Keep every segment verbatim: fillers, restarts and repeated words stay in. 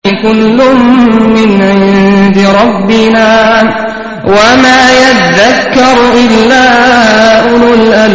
كل من عند ربنا وما يذكر إلا أولو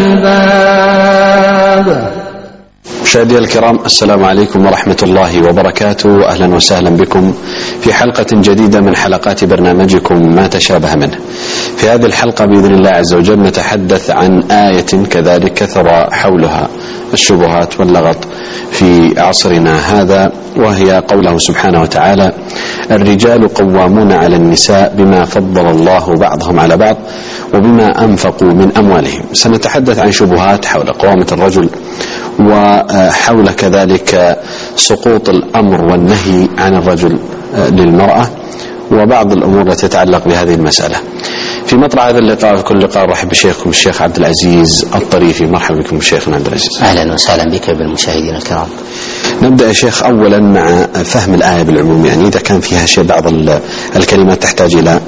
الألباب. مشاهدينا الكرام، السلام عليكم ورحمة الله وبركاته. أهلا وسهلا بكم في حلقة جديدة من حلقات برنامجكم ما تشابه منه. في هذه الحلقة بإذن الله عز وجل نتحدث عن آية كذلك كثر حولها الشبهات واللغط في عصرنا هذا، وهي قوله سبحانه وتعالى: الرجال قوامون على النساء بما فضل الله بعضهم على بعض وبما أنفقوا من أموالهم. سنتحدث عن شبهات حول قوامة الرجل، وحول كذلك سقوط الأمر والنهي عن الرجل للمرأة، وبعض الأمور التي تتعلق بهذه المسألة. في مطلع هذا اللقاء في كل لقاء رحب بشيخكم الشيخ عبد العزيز الطريفي. مرحبا بكم شيخنا عبد العزيز. أهلا وسهلا بك بالمشاهدين الكرام. نبدأ يا شيخ أولا مع فهم الآية بالعموم، يعني إذا كان فيها شيء بعض الكلمات تحتاج إلى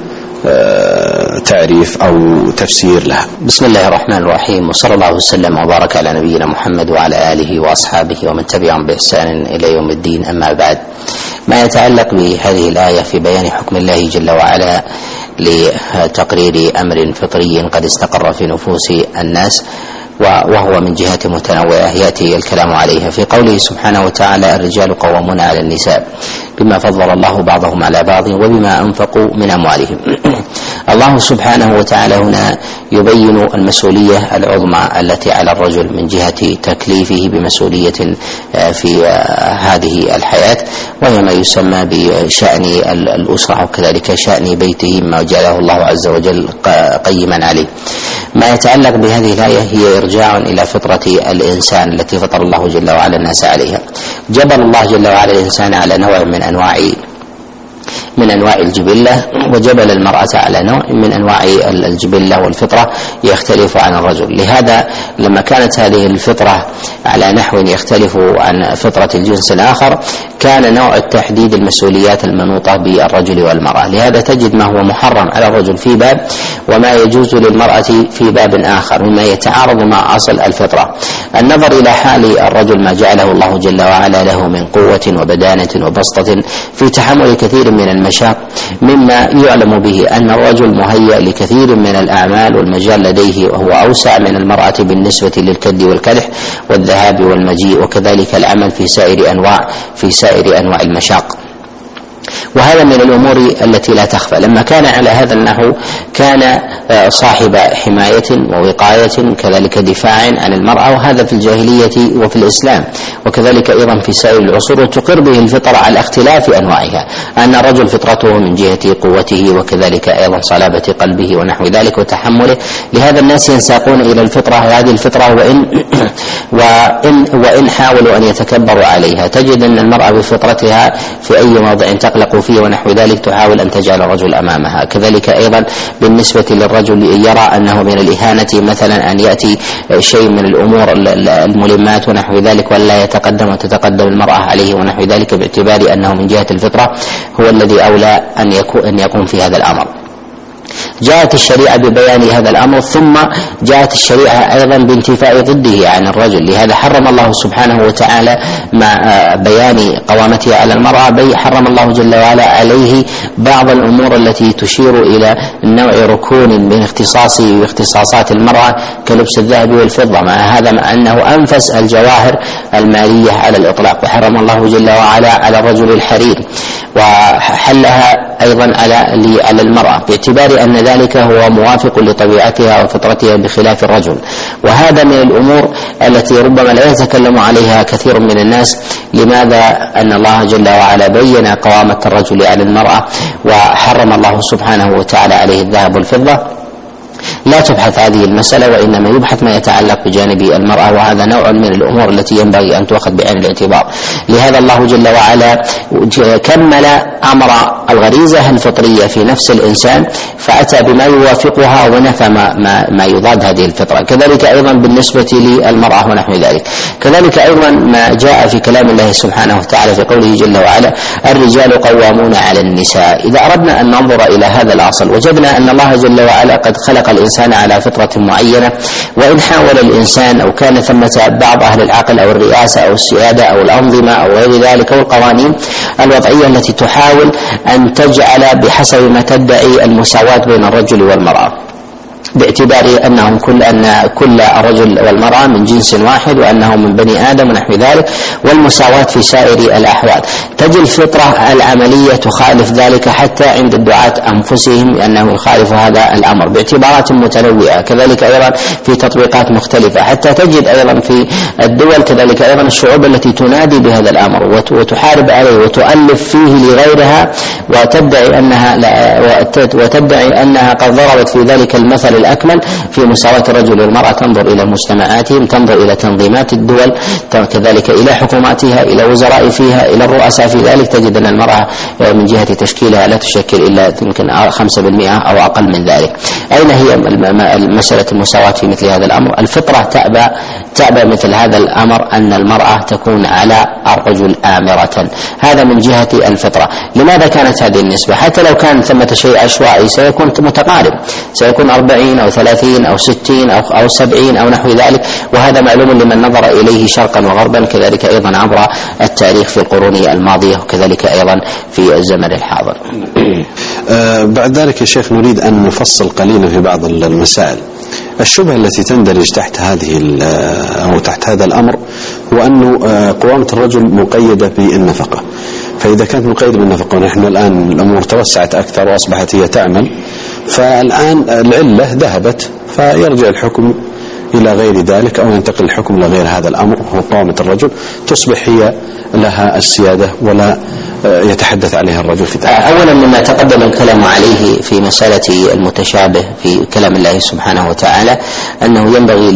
تعريف أو تفسير لها. بسم الله الرحمن الرحيم، وصلى الله وسلم وبارك على نبينا محمد وعلى آله وأصحابه ومن تبعهم بإحسان إلى يوم الدين. أما بعد، ما يتعلق بهذه الآية في بيان حكم الله جل وعلا لتقرير أمر فطري قد استقر في نفوس الناس، وهو من جهات متنوعة يأتي الكلام عليها في قوله سبحانه وتعالى: الرجال قوامون على النساء بما فضل الله بعضهم على بعض وبما أنفقوا من أموالهم. الله سبحانه وتعالى هنا يبين المسؤولية العظمى التي على الرجل من جهة تكليفه بمسؤولية في هذه الحياة، وهي ما يسمى بشأن الأسرة وكذلك شأن بيته مما جعله الله عز وجل قيما عليه. ما يتعلق بهذه الآية هي إرجاع إلى فطرة الإنسان التي فطر الله جل وعلا الناس عليها. جبل الله جل وعلا الإنسان على نوع من أنواع من أنواع الجبلة، وجبل المرأة على نوع من أنواع الجبلة والفطرة يختلف عن الرجل. لهذا لما كانت هذه الفطرة على نحو يختلف عن فطرة الجنس الآخر، كان نوع التحديد المسؤوليات المنوطة بالرجل والمرأة. لهذا تجد ما هو محرم على الرجل في باب وما يجوز للمرأة في باب آخر، مما يتعارض مع أصل الفطرة. النظر إلى حال الرجل ما جعله الله جل وعلا له من قوة وبدانة وبسطة في تحمل كثير من المشاق، مما يعلم به أن الرجل مهيأ لكثير من الأعمال، والمجال لديه وهو أوسع من المرأة بالنسبة للكد والكدح والذهاب والمجيء، وكذلك العمل في سائر أنواع في سائر أنواع المشاق. وهذا من الأمور التي لا تخفى. لما كان على هذا النحو كان صاحب حماية ووقاية كذلك دفاع عن المرأة، وهذا في الجاهلية وفي الإسلام، وكذلك أيضا في سائر العصور، وتقر به الفطرة على اختلاف أنواعها، أن الرجل فطرته من جهة قوته وكذلك أيضا صلابة قلبه ونحو ذلك وتحمله. لهذا الناس ينساقون إلى الفطرة، هذه الفطرة وإن وإن وإن حاولوا أن يتكبروا عليها، تجد أن المرأة بفطرتها في أي موضع تقلق فيه ونحو ذلك تحاول أن تجعل الرجل أمامها. كذلك أيضا بالنسبة للرجل يرى أنه من الإهانة مثلا أن يأتي شيء من الأمور الملمات ونحو ذلك ولا يتقدم وتتقدم المرأة عليه ونحو ذلك، باعتبار أنه من جهة الفطرة هو الذي أولى أن يكون أن يقوم في هذا الأمر. جاءت الشريعة ببيان هذا الأمر، ثم جاءت الشريعة أيضا بانتفاء ضده عن الرجل. لهذا حرم الله سبحانه وتعالى مع بيان قوامته على المرأة، بي حرم الله جل وعلا عليه بعض الأمور التي تشير إلى نوع ركون من اختصاصه واختصاصات المرأة كلبس الذهب والفضة، مع هذا مع أنه أنفس الجواهر المالية على الإطلاق. وحرم الله جل وعلا على الرجل الحرير، وحلها أيضا على على المرأة، باعتبار أن ذلك هو موافق لطبيعتها وفطرتها بخلاف الرجل. وهذا من الأمور التي ربما لا يتكلم عليها كثير من الناس. لماذا؟ أن الله جل وعلا بين قوامة الرجل على المرأة، وحرم الله سبحانه وتعالى عليه الذهب والفضة. لا تبحث هذه المسألة، وإنما يبحث ما يتعلق بجانب المرأة، وهذا نوع من الأمور التي ينبغي أن تؤخذ بعين الاعتبار. لهذا الله جل وعلا كمل أمر الغريزة الفطرية في نفس الإنسان فأتى بما يوافقها ونفى ما, ما, ما يضاد هذه الفطرة. كذلك أيضا بالنسبة للمرأة ونحو ذلك. كذلك أيضا ما جاء في كلام الله سبحانه وتعالى في قوله جل وعلا الرجال قوامون على النساء. إذا أردنا أن ننظر إلى هذا الأصل وجدنا أن الله جل وعلا قد خلق الإنسان على فطرة معينة، وإن حاول الإنسان أو كان ثمة بعض أهل العقل أو الرئاسة أو السيادة أو الأنظمة أو غير ذلك أو القوانين الوضعية التي تحاول أن تجعل بحسب ما تدعي المساواة بين الرجل والمرأة، باعتبار أنهم كل أن كل الرجل والمرأة من جنس واحد وأنهم من بني آدم ونحو ذلك، والمساواة في سائر الأحوال. تجد الفطرة العملية تخالف ذلك حتى عند الدعاة أنفسهم أنه يخالف هذا الأمر باعتبارات متنوعة، كذلك أيضا في تطبيقات مختلفة، حتى تجد أيضا في الدول كذلك أيضا الشعوب التي تنادي بهذا الأمر وتحارب عليه وتؤلف فيه لغيرها وتدعي أنها وتدعي أنها قد ضربت في ذلك المثل الأكمل في مساواة الرجل والمرأة. تنظر إلى مجتمعاتهم، تنظر إلى تنظيمات الدول، كذلك إلى حكوماتها، إلى وزراء فيها، إلى الرؤساء في ذلك، تجد أن المرأة من جهة تشكيلها لا تشكل إلا يمكن خمسة بالمئة أو أقل من ذلك. أين هي مسألة المساواة في مثل هذا الأمر؟ الفطرة تأبى تأبى مثل هذا الأمر أن المرأة تكون على الرجل آمرة، هذا من جهة الفطرة. لماذا كانت هذه النسبة؟ حتى لو كان ثمة شيء عشوائي سيكون متقارب، سيكون أربعين أو ثلاثين أو ستين أو أو سبعين أو نحو ذلك، وهذا معلوم لمن نظر إليه شرقا وغربا، كذلك أيضا عبر التاريخ في القرون الماضية وكذلك أيضا في الزمن الحاضر. آه بعد ذلك يا شيخ نريد أن نفصل قليلا في بعض المسائل. الشبهة التي تندرج تحت هذه أو تحت هذا الأمر هو أنه قوامة الرجل مقيدة بالنفقة، فإذا كانت مقيدة بالنفقة ونحن الآن الأمور توسعت أكثر وأصبحت هي تعمل، فالآن العلة ذهبت فيرجع الحكم إلى غير ذلك أو ينتقل الحكم إلى غير هذا الأمر هو قوامة الرجل، تصبح هي لها السيادة ولا يتحدث عليها الرجل في ذلك. أولا مما تقدم الكلام عليه في مسألة المتشابه في كلام الله سبحانه وتعالى أنه ينبغي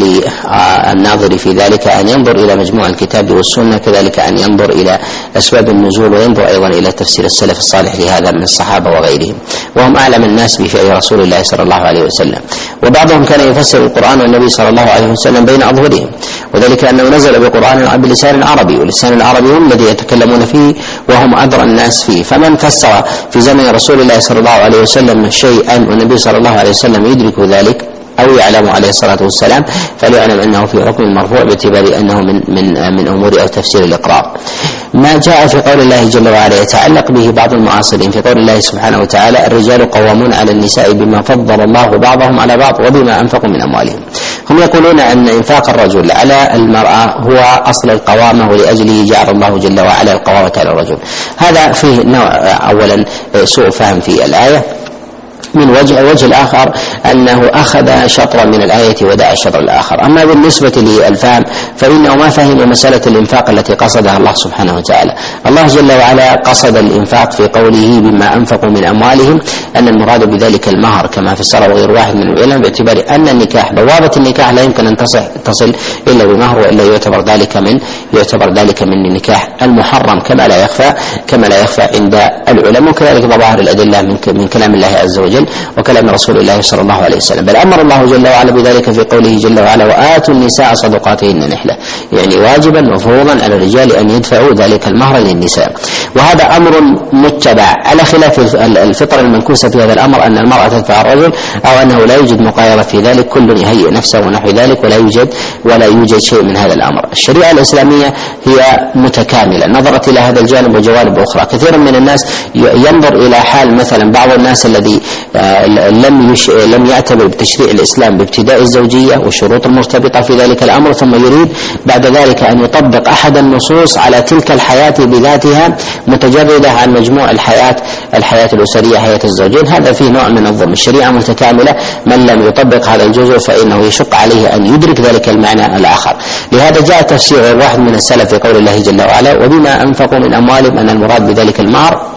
للناظر في ذلك أن ينظر إلى مجموع الكتاب والسنة، كذلك أن ينظر إلى أسباب النزول وينظر أيضا إلى تفسير السلف الصالح لهذا من الصحابة وغيرهم، وهم أعلم الناس بشأن رسول الله صلى الله عليه وسلم. وبعضهم كان يفسر القرآن والنبي صلى الله عليه وسلم بين أظهرهم، وذلك أنه نزل بقرآن بلسان عربي، واللسان العربي هم الذي يتكلمون فيه وهم أدرى الناس فيه. فمن فسر في زمن رسول الله صلى الله عليه وسلم شيئا والنبي صلى الله عليه وسلم يدرك ذلك أو يعلم عليه الصلاة والسلام فليعلم أنه في حكم المرفوع باعتبار أنه من من من أمور أو تفسير الإقرار. ما جاء في قول الله جل وعلا يتعلق به بعض المعاصرين في قول الله سبحانه وتعالى الرجال قوامون على النساء بما فضل الله بعضهم على بعض وبما أنفقوا من أموالهم. هم يقولون أن إنفاق الرجل على المرأة هو أصل القوامة ولأجله جعل الله جل وعلا القوامة على الرجل. هذا فيه نوع أولا سوء فهم في الآية من وجه. الوجه الآخر أنه أخذ شطرا من الآية ودع الشطر الآخر. أما بالنسبة للفهم فإنه ما فهم مسألة الإنفاق التي قصدها الله سبحانه وتعالى. الله جل وعلا قصد الإنفاق في قوله بما أنفقوا من أموالهم أن المراد بذلك المهر كما فسره غير واحد من العلماء باعتبار أن النكاح بوابة النكاح لا يمكن أن تصل, تصل إلا بمهر، وإلا يعتبر ذلك من يعتبر ذلك من النكاح المحرم كما لا يخفى كما لا يخفى عند العلماء، وكذلك ظواهر الأدلة من, من كلام الله عز وجل وكلام رسول الله صلى الله عليه وسلم. بل أمر الله جل وعلا بذلك في قوله جل وعلا وآتوا النساء صدقاتهن نحلة، يعني واجبا مفروضا على الرجال أن يدفعوا ذلك المهر للنساء، وهذا أمر متبع على خلاف الفطرة المنكوسة في هذا الأمر أن المرأة تدفع الرجل أو أنه لا يوجد مقايضة في ذلك، كل يهيئ نفسه ونحو ذلك ولا يوجد ولا يوجد شيء من هذا الأمر. الشريعة الإسلامية هي متكاملة، نظرت إلى هذا الجانب وجوانب أخرى. كثير من الناس ينظر إلى حال مثلا بعض الناس الذي لم يش... لم يعتبر بتشريع الإسلام بابتداء الزوجية والشروط المرتبطة في ذلك الأمر، ثم يريد بعد ذلك أن يطبق أحد النصوص على تلك الحياة بذاتها متجردة عن مجموع الحياة الحياة الأسرية حياة الزوجين. هذا فيه نوع من الظلم. الشريعة متكاملة، من لم يطبق هذا الجزء فإنه يشق عليه أن يدرك ذلك المعنى الآخر. لهذا جاء تفسير واحد من السلف في قول الله جل وعلا وبما أنفقوا من أموالهم أن المراد بذلك المهر.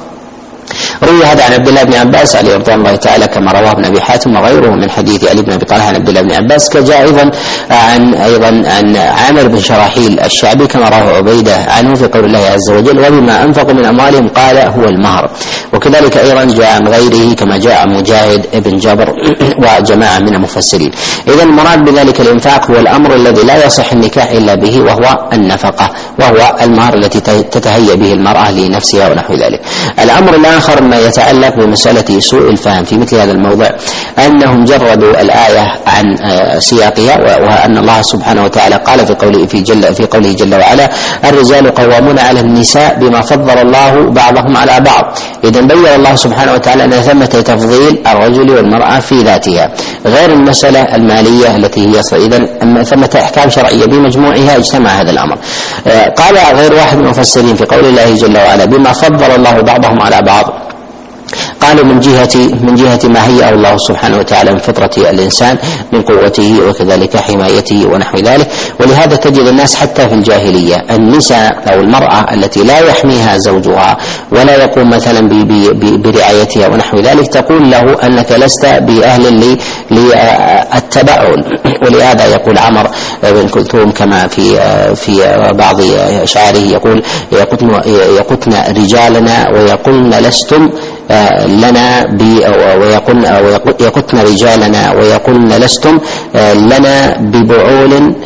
روي هذا عن عبد الله بن عباس عليه رضوان الله تعالى كما رواه ابن ابي حاتم وغيره من حديث علي بن ابي طلحه عن عبد الله بن عباس، كجاء ايضا عن ايضا عن عامر بن شراحيل الشعبي كما رواه عبيده عنه في قول الله عز وجل وبما انفقوا من اموالهم قال هو المهر. وكذلك أيضا جاء عن غيره كما جاء مجاهد ابن جبر وجماعة من المفسرين. إذا المراد بذلك الإنفاق هو الأمر الذي لا يصح النكاح إلا به، وهو النفقة، وهو المهر التي تتهيأ به المرأة لنفسها ونحو ذلك. الأمر الآخر ما يتعلق بمسألة سوء الفهم في مثل هذا الموضع، أنهم جردوا الآية عن سياقها، وأن الله سبحانه وتعالى قال في قوله في جل في قوله جل وعلا: الرجال قوامون على النساء بما فضل الله بعضهم على بعض. إذا بين الله سبحانه وتعالى أن ثمة تفضيل الرجل والمرأة في ذاتها، غير المسألة المالية التي هي إذا ثمة أحكام شرعية بمجموعها اجتمع هذا الأمر. قال غير واحد من المفسرين في قول الله جل وعلا: بما فضل الله بعضهم على بعض، قالوا من جهة من جهة ما هيأ الله سبحانه وتعالى من فطرة الإنسان من قوته وكذلك حمايته ونحو ذلك. ولهذا تجد الناس حتى في الجاهلية النساء أو المرأة التي لا يحميها زوجها ولا يقوم مثلا برعايتها ونحو ذلك تقول له أنك لست بأهل للتبعل. ولهذا يقول عمر بن كلثوم كما في في بعض أشعاره يقول: يقتن رجالنا ويقولن لستم لنا ويقولن يقتن رجالنا ويقولن لستم لنا ببعول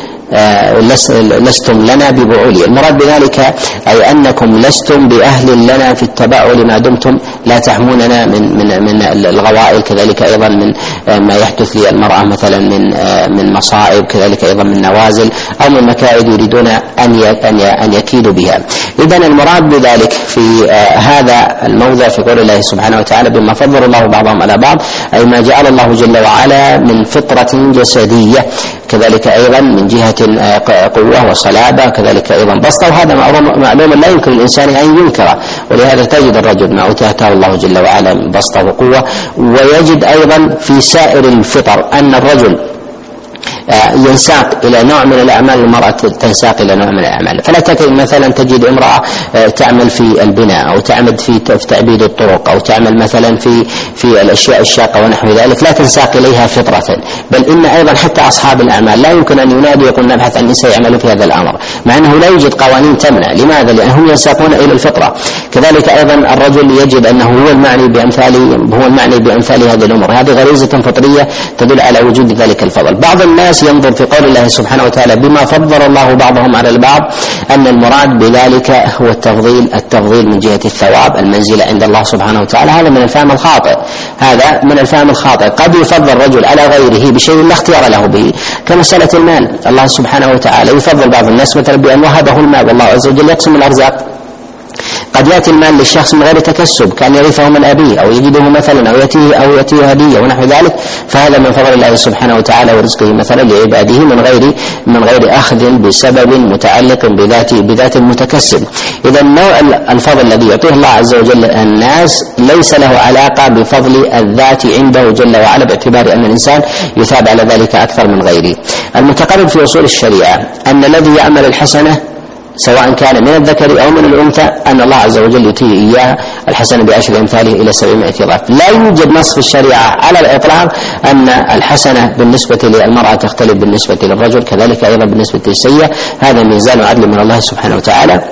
لستم لنا ببعول. المراد بذلك أي أنكم لستم بأهل لنا في التبعل ما دمتم لا تحموننا من من من الغوائل، كذلك أيضا من ما يحدث للمرأة مثلا من من مصائب، كذلك أيضا من نوازل أو من مكائد يريدون أن أن يكيدوا بها. إذا المراد بذلك في هذا الموضع في قول الله سبحانه وتعالى: بما فضل الله بعضهم على بعض، أي ما جعل الله جل وعلا من فطرة جسدية، كذلك أيضا من جهة قوة وصلابة، كذلك أيضا بسطة، وهذا معلوم لا يمكن الإنسان أن ينكره. ولهذا تجد الرجل ما أوتاه الله جل وعلا من بسطة وقوة، ويجد أيضا في سائر الفطر أن الرجل ينساق إلى نوع من الأعمال، المرأة تنساق إلى نوع من الأعمال. فلا تكن مثلا تجد امرأة تعمل في البناء أو تعمل في تعبيد الطرق أو تعمل مثلا في في الأشياء الشاقة ونحو ذلك، لا تنساق إليها فطرة. بل إن أيضا حتى أصحاب الأعمال لا يمكن أن ينادوا يقول نبحث عن نساء يعملوا في هذا الأمر، مع أنه لا يوجد قوانين تمنع. لماذا؟ لأنهم ينساقون إلى الفطرة. كذلك أيضا الرجل يجد أنه هو المعني بأمثال هو المعني بأمثال هذه الأمور، هذه غريزة فطرية تدل على وجود ذلك الفضل. بعض الناس ينظر في قول الله سبحانه وتعالى: بما فضل الله بعضهم على البعض، أن المراد بذلك هو التفضيل التفضيل من جهة الثواب، المنزلة عند الله سبحانه وتعالى. هذا من الفهم الخاطئ هذا من الفهم الخاطئ قد يفضل الرجل على غيره بشيء لا اختيار له به، كمسألة المال. الله سبحانه وتعالى يفضل بعض الناس مثلا بأن وهبه المال، والله عز وجل يقسم الأرزاق. قد يأتي المال للشخص من غير تكسب، كان يرثه من أبيه أو يجده مثلا أو يأتيه أو يأتيه هدية ونحو ذلك، فهذا من فضل الله سبحانه وتعالى ورزقه مثلا لعباده من غير من غير أخذ بسبب متعلق بذات بذات المتكسب. إذا النوع الفضل الذي يعطيه الله عز وجل الناس ليس له علاقة بفضل الذات عنده جل وعلا، باعتبار أن الإنسان يثاب على ذلك أكثر من غيره. المتقرر في أصول الشريعة أن الذي يعمل الحسنة سواء كان من الذكر أو من الأنثى أن الله عز وجل يؤتيه إياه الحسنة بعشر أمثاله إلى سبعمائة ضعف. لا يوجد نص في الشريعة على الإطلاق أن الحسنة بالنسبة للمرأة تختلف بالنسبة للرجل، كذلك أيضا بالنسبة للسيئة. هذا ميزان عدل من الله سبحانه وتعالى.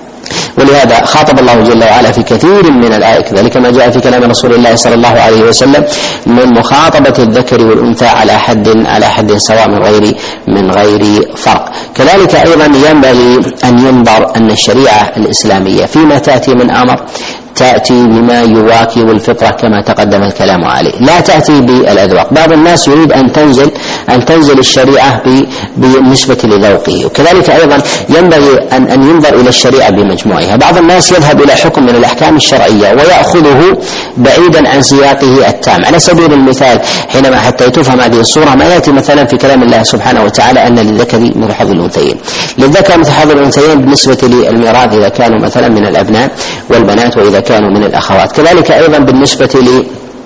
ولهذا خاطب الله جل وعلا في كثير من الآيات، كذلك ما جاء في كلام رسول الله صلى الله عليه وسلم من مخاطبة الذكر والأنثى على حد على حد سواء من غير من غير فرق. كذلك أيضا ينبغي أن ينظر أن الشريعة الإسلامية فيما تأتي من أمر تأتي بما يواكب الفطرة كما تقدم الكلام عليه، لا تأتي بالأذواق. بعض الناس يريد أن تنزل أن تنزل الشريعة بالنسبة لذوقه، وكذلك أيضا ينبغي أن أن ينظر إلى الشريعة بمجموعها. بعض الناس يذهب إلى حكم من الأحكام الشرعية ويأخذه بعيدا عن سياقه التام. على سبيل المثال حينما حتى تفهم هذه الصورة ما يأتي مثلا في كلام الله سبحانه وتعالى أن للذكر مثل حظ الأنثيين، للذكر مثل حظ الأنثيين بالنسبة للميراث إذا كانوا مثلا من الأبناء والبنات وإذا كانوا من الأخوات. كذلك أيضا بالنسبة لي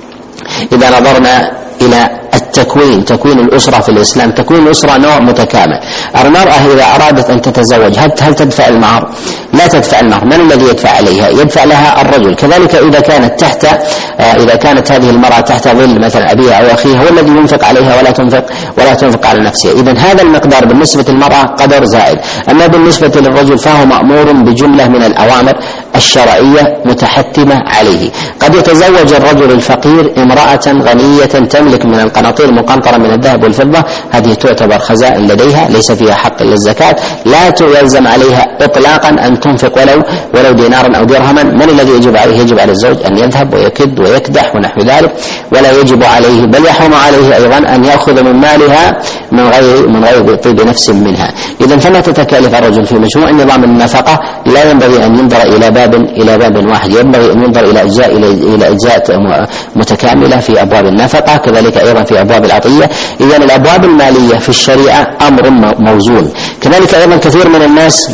إذا نظرنا إلى التكوين تكوين الأسرة في الإسلام، تكوين الأسرة نوع متكامل. المرأة إذا أرادت أن تتزوج هل هل تدفع المهر؟ لا تدفع المهر. من الذي يدفع عليها؟ يدفع لها الرجل. كذلك إذا كانت تحت إذا كانت هذه المرأة تحت ظل مثلا أبيها أو أخيها هو الذي ينفق عليها ولا تنفق ولا تنفق على نفسها. إذن هذا المقدار بالنسبة للمرأة قدر زائد. أما بالنسبة للرجل فهو مأمور بجملة من الأوامر الشرعية متحتمة عليه. قد يتزوج الرجل الفقير امرأة غنية تملك من القناطير المقنطرة من الذهب والفضة، هذه تعتبر خزائن لديها ليس فيها حق للزكاة، لا يلزم عليها إطلاقا أن تنفق ولو ولو دينارا أو درهما. من الذي يجب عليه؟ يجب على الزوج أن يذهب ويكد ويكدح ونحو ذلك، ولا يجب عليه بل يحرم عليه أيضا أن يأخذ من مالها من غير من غير طيب نفس منها. إذا فما تتكلف الرجل في مشروع نظام النفقة لا ينبغي أن ينظر إلى باب إلى باب واحد، ينبغي أن ينظر إلى أجزاء إلى أجزاء متكاملة في أبواب النفقة، كذلك أيضا في أبواب العطية. إذا الأبواب المالية في الشريعة أمر موزون. كذلك أيضا كثير من الناس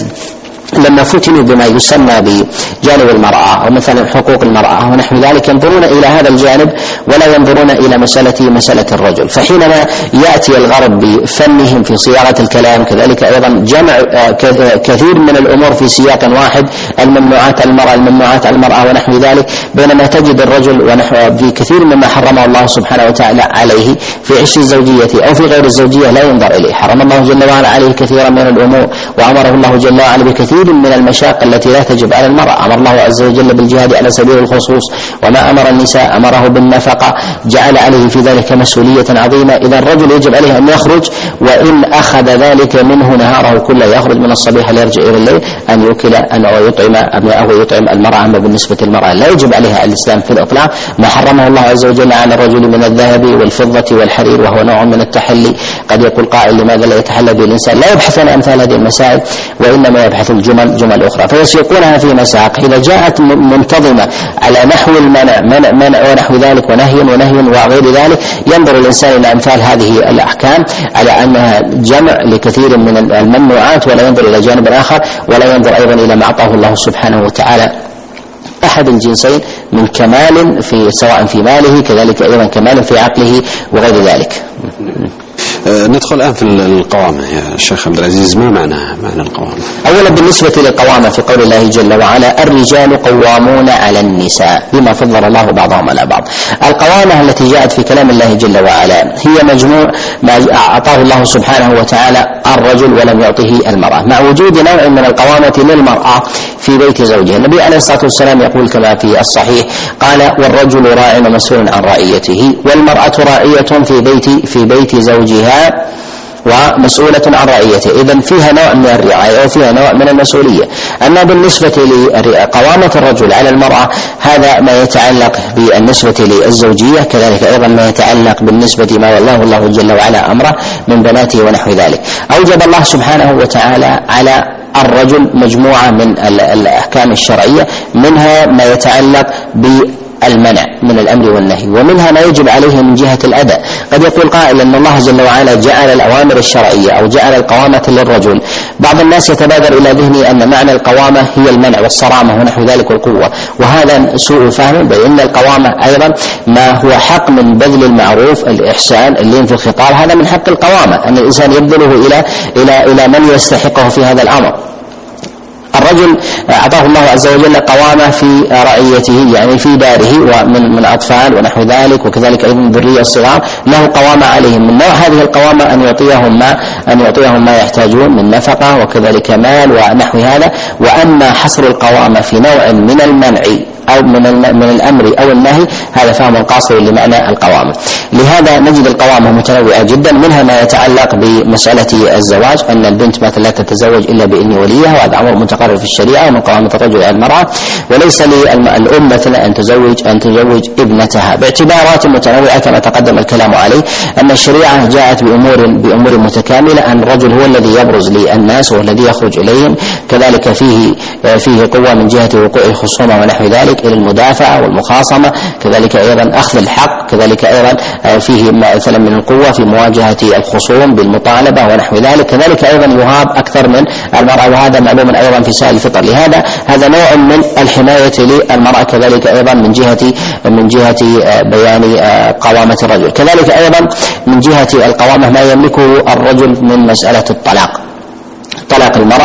لما فتنوا بما يسمى بجانب المرأة أو مثلا حقوق المرأة ونحو ذلك ينظرون إلى هذا الجانب ولا ينظرون إلى مسألة مسألة الرجل. فحينما يأتي الغرب بفنهم في صياغة الكلام، كذلك أيضا جمع كثير من الأمور في سياق واحد، الممنوعات المرأة الممنوعات المرأة ونحو ذلك، بينما تجد الرجل ونحو في كثير مما حرمه الله سبحانه وتعالى عليه في عش الزوجية أو في غير الزوجية لا ينظر إليه. حرم الله جل وعلا عليه كثيرا من الأمور، وأمره الله جل وعلا بكثير من المشاق التي لا تجب على المرأة. أمر الله عز وجل بالجهاد على سبيل الخصوص، وما أمر النساء أمره بالنفقة، جعل عليه في ذلك مسؤولية عظيمة. إذا الرجل يجب عليه أن يخرج، وإن أخذ ذلك منه نهاره كله، يخرج من الصبيح ليرجع إلى الليل، أن يوكل أن يطعم أو يطعم المرأة. أما بالنسبة للمرأة لا يجب عليها الإسلام في الإطلاق ما حرمه الله عز وجل على الرجل من الذهب والفضة والحرير، وهو نوع من التحلي. قد يقول قائل لماذا لا يتحلى به الإنسان؟ لا يبحث عن أمثال هذه المسائل، وإنما يبحث الجمل جمل أخرى فيسيقونها في مساق. إذا جاءت منتظمة على نحو المنع منع, منع ونحو ذلك ونهي ونهي وغير ذلك، ينظر الإنسان إلى أمثال هذه الأحكام على أنها جمع لكثير من الممنوعات، ولا ينظر إلى جانب آخر، ولا ينظر أيضا إلى ما أعطاه الله سبحانه وتعالى أحد الجنسين من كمال في سواء في ماله، كذلك أيضا كمال في عقله وغير ذلك. ندخل الآن في القوامة يا شيخ عبد العزيز. ما معنى معنى القوامة؟ أولا بالنسبة للقوامة في قول الله جل وعلا الرجال قوامون على النساء بما فضل الله بعضهم على بعض. القوامة التي جاءت في كلام الله جل وعلا هي مجموع ما أعطاه الله سبحانه وتعالى الرجل ولم يعطه المرأة، مع وجود نوع من القوامة للمرأة في بيت زوجها. النبي عليه الصلاة والسلام يقول كما في الصحيح قال والرجل راع ومسؤول عن رعيته، والمرأة راعية في بيت في بيت زوجها ومسؤولة عن رعيته. إذن فيها نوع من الرعاية وفيها نوع من المسؤولية. أما بالنسبة لقوامة الرجل على المرأة هذا ما يتعلق بالنسبة للزوجية، كذلك أيضا ما يتعلق بالنسبة ما والله الله جل وعلا أمره من بناته ونحو ذلك. أوجب الله سبحانه وتعالى على الرجل مجموعة من الأحكام الشرعية، منها ما يتعلق ب المنع من الأمر والنهي، ومنها ما يجب عليه من جهة الأداء. قد يقول قائل أن الله جل وعلا جعل الأوامر الشرعية أو جعل القوامة للرجل. بعض الناس يتبادر إلى ذهنه أن معنى القوامة هي المنع والصرامة ونحو ذلك والقوة، وهذا سوء فهم، بل إن القوامة أيضا ما هو حق من بذل المعروف، الإحسان، اللين في الخطاب، هذا من حق القوامة أن الإنسان يبذله إلى إلى إلى من يستحقه في هذا الأمر. الرجل أعطاه الله عز وجل قوامة في رعيته يعني في داره ومن من أطفال ونحو ذلك، وكذلك أيضا الذرية الصغار له قوامة عليهم. من نوع هذه القوامة أن يعطيهم ما أن يعطيهم ما يحتاجون من نفقة وكذلك مال ونحو هذا. وأما حصر القوامة في نوع من المنع أو من من الأمر أو النهي هذا فهم قاصر لمعنى القوامة. لهذا نجد القوامة متنوعة جدا، منها ما يتعلق بمسألة الزواج، أن البنت مثلا لا تتزوج إلا بإذن وليها، وهذا أمر متقرر في الشريعة ومن قوامة الرجل على المرأة، وليس للأم مثلا أن تزوج أن تزوج ابنتها باعتبارات متنوعة كما تقدم الكلام عليه. أن الشريعة جاءت بأمور بأمور متكاملة، أن الرجل هو الذي يبرز للناس والذي يخرج إليهم، كذلك فيه فيه قوة من جهة وقوع الخصومة ونحو ذلك إلى المدافعة والمخاصمة، كذلك أيضا أخذ الحق، كذلك أيضا فيه مثلا من القوة في مواجهة الخصوم بالمطالبة ونحو ذلك، كذلك أيضا يهاب أكثر من المرأة، وهذا معلوم أيضا في سائل الفطر. لهذا هذا نوع من الحماية للمرأة، كذلك أيضا من جهة من جهة بيان قوامة الرجل. كذلك أيضا من جهة القوامة ما يملكه الرجل من مسألة الطلاق، طلاق المرأة،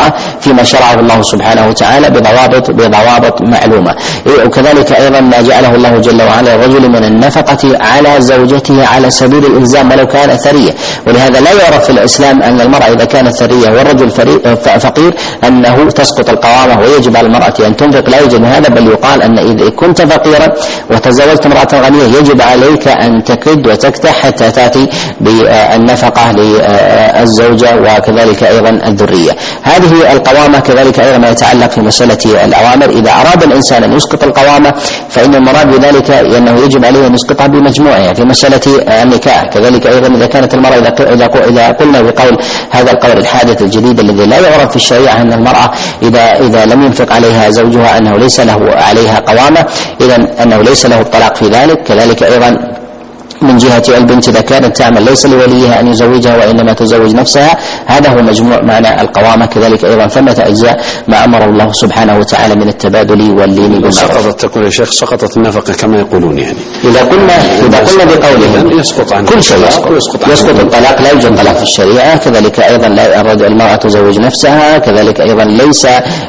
فيما شرعه الله سبحانه وتعالى بضوابط بضوابط معلومة. وكذلك أيضا ما جعله الله جل وعلا الرجل من النفقة على زوجته على سبيل الإلزام ولو كان ثريا. ولهذا لا يعرف في الإسلام أن المرأة إذا كانت ثرية والرجل فقير أنه تسقط القوامة ويجب على المرأة أن تنفق، لا يوجد هذا، بل يقال أن إذا كنت فقيرا وتزوجت امرأة غنية يجب عليك أن تكد وتكتح حتى تأتي بالنفقة للزوجة وكذلك أيضا الذرية. هذه القوامة كذلك أيضا ما يتعلق في مسألة الأوامر. إذا أراد الإنسان أن يسقط القوامة فإن المراد بذلك أنه يجب عليه أن يسقطها بمجموعها في مسألة النكاح. كذلك أيضا إذا كانت المرأة إذا قلنا بقول هذا القول الحادث الجديد الذي لا يعرف في الشريعة أن المرأة إذا إذا لم ينفق عليها زوجها أنه ليس له عليها قوامة، إذا أنه ليس له الطلاق في ذلك. كذلك أيضا من جهة البنت إذا كانت تعمل ليس لوليها أن يزوجها وإنما تزوج نفسها، هذا هو مجموع معنى القوامة. كذلك أيضا ثمة أجزاء ما أمر الله سبحانه وتعالى من التبادل واللين بالمعروف. سقطت تقول يا شيخ سقطت النفقة كما يقولون يعني إذا قلنا إذا قلنا بقولهم يسقط عنه كل شيء يسقط يسقط, يسقط الطلاق، لا يوجد طلاق في الشريعة. كذلك أيضا لا المرأة تزوج نفسها، كذلك أيضا ليس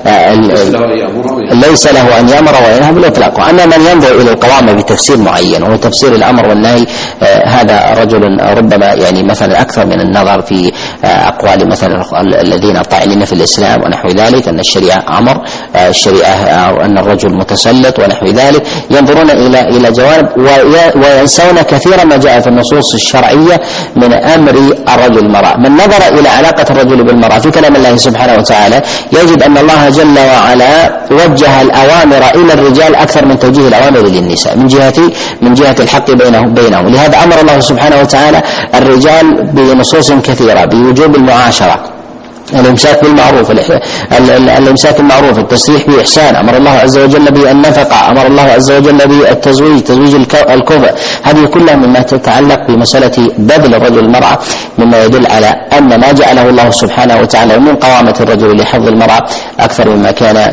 ليس له أن يأمر وينهى بالإطلاق. وأما من ينظر إلى القوامة بتفسير معين وهو تفسير الأمر والنهي، هذا رجل ربما يعني مثلا أكثر من النظر في أقوال مثلا الذين طاعنين في الإسلام ونحو ذلك أن الشريعة أمر، الشريعة أو أن الرجل متسلط ونحو ذلك، ينظرون إلى إلى جوانب وينسون كثيرا ما جاء في النصوص الشرعية من أمر الرجل المرأة. من نظر إلى علاقة الرجل بالمرأة في كلام الله سبحانه وتعالى يجد أن الله جل وعلا وجه الأوامر إلى الرجال أكثر من توجيه الأوامر للنساء من جهة من جهة الحق بينهم بينهم لهذا أمر الله سبحانه وتعالى الرجال بنصوص كثيرة بوجوب المعاشرة، الامساك بالمعروف، الامساك بالمعروف، التسريح باحسان، امر الله عز وجل بالنفقه، امر الله عز وجل بالتزويج، تزويج الكفء. هذه كلها مما تتعلق بمساله بذل الرجل المراه، مما يدل على ان ما جعله الله سبحانه وتعالى من قوامه الرجل لحظ المراه اكثر مما كان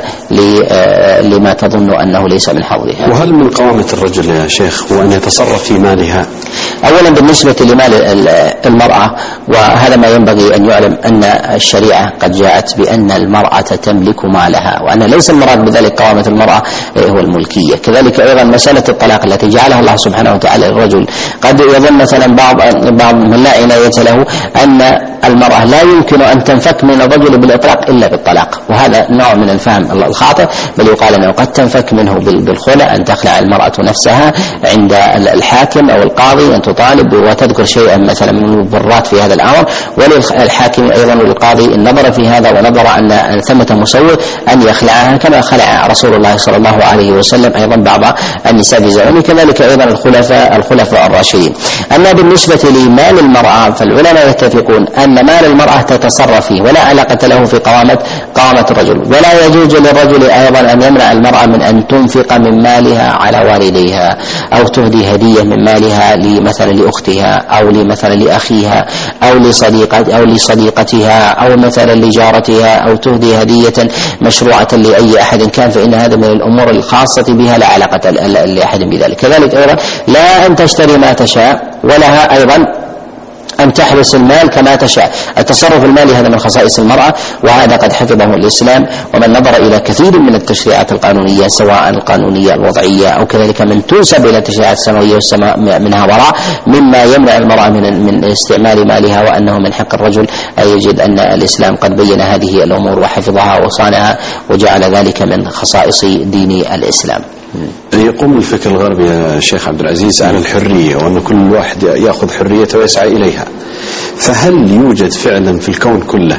لما تظن انه ليس من حظها. وهل من قوامه الرجل يا شيخ هو ان يتصرف في مالها؟ اولا بالنسبه لمال المراه، وهذا ما ينبغي ان يعلم ان الشريعة قد جاءت بأن المرأة تملك مالها، وأن ليس المراد بذلك قوامة المرأة هو الملكية. كذلك أيضا مسألة الطلاق التي جعلها الله سبحانه وتعالى للرجل، قد يظن مثلا بعض بعض من لا عناية له أن المرأة لا يمكن أن تنفك من الرجل بالإطلاق إلا بالطلاق، وهذا نوع من الفهم الخاطئ، بل يقال أنه قد تنفك منه بالخلع، أن تخلع المرأة نفسها عند الحاكم أو القاضي، أن تطالب وتذكر شيئا مثلا من المبررات في هذا الأمر، وللحاكم أيضا وللقاضي النظر في هذا ونظر أن ثمة مسوغ أن يخلعها، كما خلع رسول الله صلى الله عليه وسلم أيضا بعض النساء في زمنه، كذلك أيضا الخلفاء الخلفاء الراشدين. أما بالنسبة لمال المرأة فالعلماء يتفقون أن مال المرأة تتصرف فيه ولا علاقة له في قوامة قوامة الرجل، ولا يجوز للرجل أيضا أن يمنع المرأة من أن تنفق من مالها على والديها، أو تهدي هدية من مالها لمثلا لأختها أو لمثلا لأخيها أو لصديقة أو لصديقتها أو مثلا لجارتها، أو تهدي هدية مشروعة لأي أحد كان، فإن هذا من الأمور الخاصة بها لا علاقة لأحد بذلك. كذلك أيضا لا أن تشتري ما تشاء، ولها أيضا أن تحرس المال كما تشاء. التصرف المالي هذا من خصائص المرأة، وهذا قد حفظه الإسلام. ومن نظر إلى كثير من التشريعات القانونية سواء القانونية الوضعية أو كذلك من تنسب إلى التشريعات السماوية والسماء منها وراء، مما يمنع المرأة من من استعمال مالها، وأنه من حق الرجل أن يجد أن الإسلام قد بين هذه الأمور وحفظها وصانها وجعل ذلك من خصائص دين الإسلام. يقوم الفكر الغربي يا شيخ عبد العزيز على الحرية، وأن كل واحد يأخذ حريته ويسعى إليها، فهل يوجد فعلا في الكون كله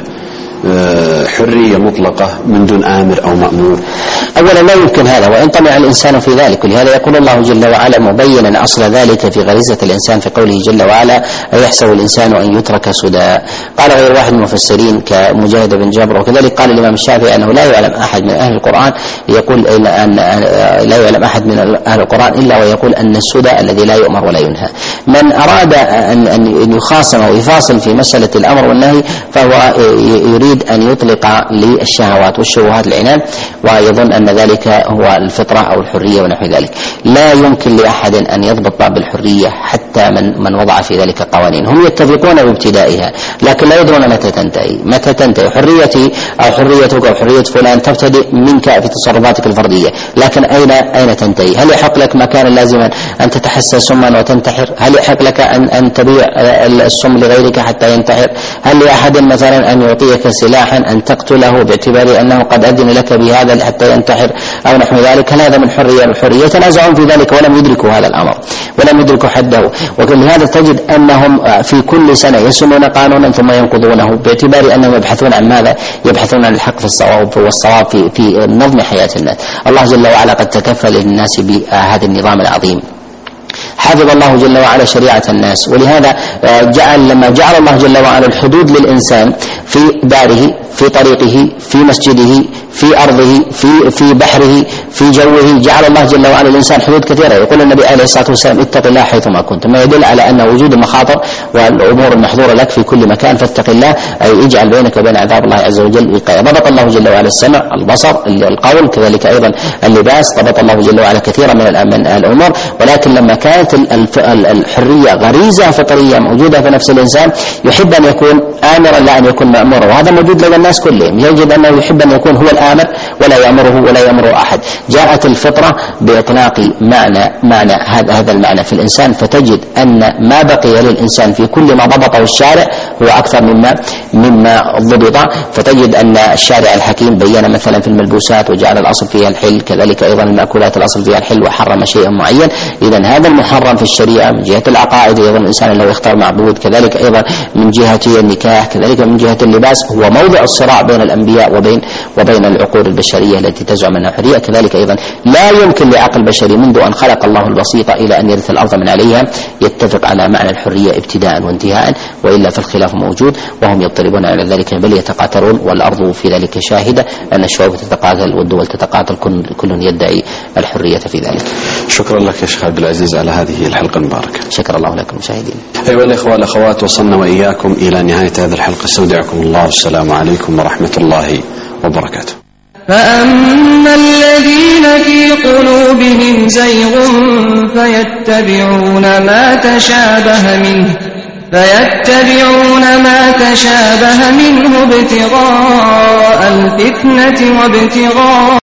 حرية مطلقة من دون آمر أو مأمور؟ أولا لا يمكن هذا، وإن طمع الإنسان في ذلك، ولهذا يقول الله جل وعلا مبينا أصل ذلك في غريزة الإنسان في قوله جل وعلا أيحسب الإنسان أن يترك سدى. قال غير واحد من المفسرين كمجاهد بن جبر، وكذلك قال الإمام الشافعي أنه لا يعلم أحد من أهل القرآن يقول أن لا يعلم أحد من أهل القرآن إلا ويقول أن السدى الذي لا يؤمر ولا ينهى. من أراد أن يخاصم أو يفاصل في مسألة الأمر والنهي فهو يريد أن يطلق للشهوات والشبهات العنان، ويظن أن ذلك هو الفطرة أو الحرية ونحو ذلك. لا يمكن لأحد أن يضبط باب الحرية حتى من من وضع في ذلك قوانين. هم يتفقون بابتدائها لكن لا يدرون متى تنتهي. متى تنتهي حريتي أو حريتك أو حرية فلان تبتدئ منك في تصرفاتك الفردية، لكن أين أين تنتهي؟ هل يحق لك مكانا لازما أن تتحسى سما وتنتحر؟ هل يحق لك أن أن تبيع السم لغيرك حتى ينتحر؟ هل لأحد مثلا أن يعطيك سلاحا أن تقتله باعتبار أنه قد أذن لك بهذا حتى ينتحر أو نحو ذلك؟ هل هذا من حرية الحرية؟ يتنازعون في ذلك ولم يدركوا هذا الأمر ولم يدركوا حده. ولهذا تجد أنهم في كل سنة يسنون قانونا ثم ينقضونه باعتبار أنهم يبحثون عن ماذا؟ يبحثون عن الحق في الصواب والصواب في, في نظم حياة الناس. الله جل وعلا قد تكفل للناس بهذا النظام العظيم. حفظ الله جل وعلا شريعة الناس، ولهذا جعل لما جعل الله جل وعلا الحدود للإنسان في داره، في طريقه، في مسجده، في أرضه، في في بحره، في جوه، جعل الله جل وعلا الإنسان حدود كثيرة. يقول النبي عليه الصلاة والسلام اتق الله حيثما كنت، ما يدل على أن وجود المخاطر والأمور المحظورة لك في كل مكان، فاتق الله أي اجعل بينك وبين عذاب الله عز وجل وقاية. ضبط الله جل وعلا السمع، البصر، القول، كذلك أيضا اللباس، ضبط الله جل وعلا كثيرا من الأمور. ولكن لما كانت الحرية غريزة فطرية موجودة في نفس الإنسان يحب أن يكون آمرا لا أن يكون مأمورا، وهذا موجود لدى الناس كلهم. يجد أنه يحب أن يكون هو الآمر ولا يأمره ولا يأمر أحد. جاءت الفطرة بإطلاق معنى معنى هذا هذا المعنى في الإنسان، فتجد أن ما بقي للإنسان في كل ما ضبطه الشارع هو أكثر مما مما ضبط. فتجد أن الشارع الحكيم بين مثلا في الملبوسات وجعل الأصل فيها الحل، كذلك أيضا المأكولات الأصل فيها الحل وحرم شيئا معين. إذن هذا المحرم في الشريعة من جهة العقائد، أيضا الإنسان لو يختار معبود، كذلك أيضا من جهة النكاح، كذلك من جهة اللباس، هو موضع الصراع بين الأنبياء وبين وبين العقول البشرية التي تزعم أنها حرية. كذلك أيضا لا يمكن لعقل بشري منذ أن خلق الله البسيط إلى أن يرث الأرض من عليها يتفق على معنى الحرية ابتداء وانتهاء، وإلا فالخلاف موجود وهم يضطربون على ذلك بل يتقاتلون، والأرض في ذلك شاهدة أن الشعوب تتقاتل والدول تتقاتل، كل يدعي الحرية في ذلك. شكرا لك يا شيخ عبد العزيز على هذه الحلقة المباركة. شكر الله لكم مشاهدين. أيها الإخوة والأخوات، وصلنا وإياكم إلى نهاية هذه الحلقة. استودعكم الله، والسلام عليكم ورحمة الله وبركاته. فأما الذين في قلوبهم زيغ فيتبعون ما تشابه منه فيتبعون ما تشابه منه ابتغاء الفتنة وابتغاء